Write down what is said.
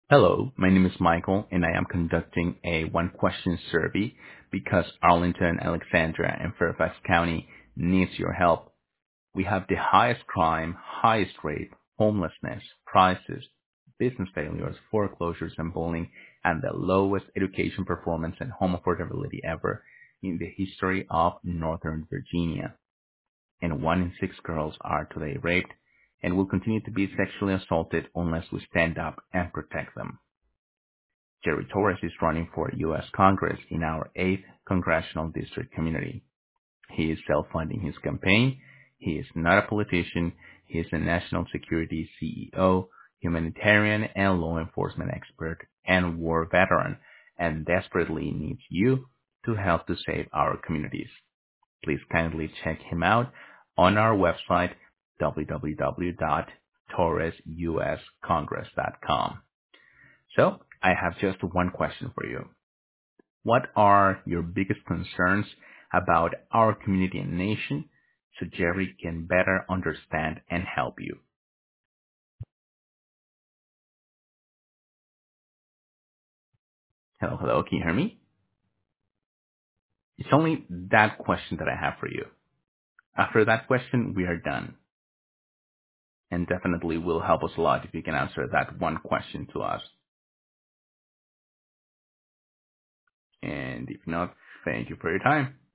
Hello, my name is Michael, and I am conducting a one-question survey because Arlington, Alexandria, and Fairfax County needs your help. We have the highest crime, highest rate, homelessness, prices, business failures, foreclosures, and bullying, and the lowest education performance and home affordability ever in the history of Northern Virginia. And 1 in 6 girls are today raped and will continue to be sexually assaulted unless we stand up and protect them. Jerry Torres is running for U.S. Congress in our 8th Congressional District community. He is self-funding his campaign. He is not a politician. He is a national security CEO, humanitarian and law enforcement expert, and war veteran, and desperately needs you to help to save our communities. Please kindly check him out on our website, www.torresuscongress.com. So, I have just one question for you. What are your biggest concerns about our community and nation so Jerry can better understand and help you? Hello, hello, can you hear me? It's only that question that I have for you. After that question, we are done. And definitely will help us a lot if you can answer that one question to us. And if not, thank you for your time.